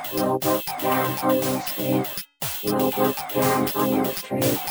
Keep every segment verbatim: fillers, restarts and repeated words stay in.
Robot down on your street. Robot down on your street.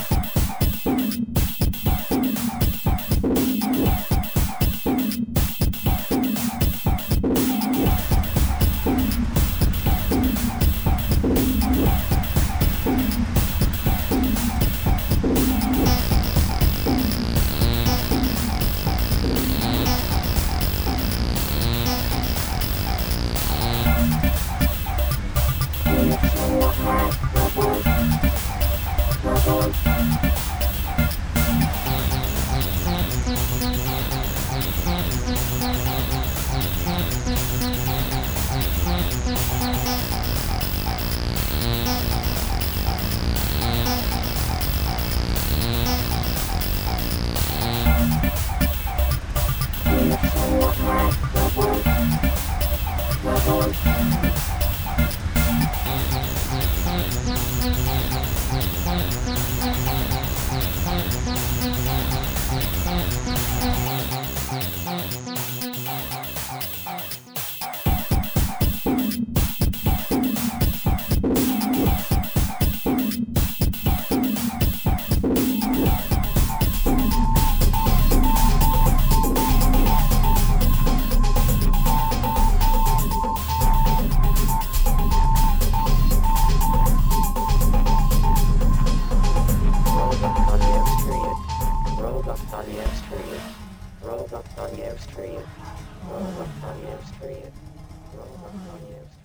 Roblox on the X-Street. Roblox on the X-Street. Roblox on the X-Street. Roblox on the X-Street.